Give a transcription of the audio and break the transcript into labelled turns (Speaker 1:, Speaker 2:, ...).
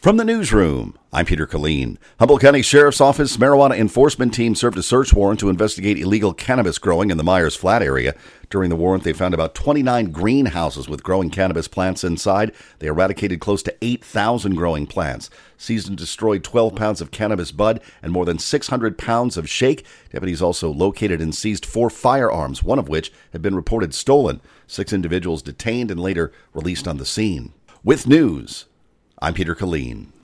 Speaker 1: From the newsroom, I'm Peter Killeen. Humboldt County Sheriff's Office marijuana enforcement team served a search warrant to investigate illegal cannabis growing in the Myers Flat area. During the warrant, they found about 29 greenhouses with growing cannabis plants inside. They eradicated close to 8,000 growing plants, seized and destroyed 12 pounds of cannabis bud and more than 600 pounds of shake. Deputies also located and seized 4 firearms, one of which had been reported stolen. 6 individuals detained and later released on the scene. With news, I'm Peter Killeen.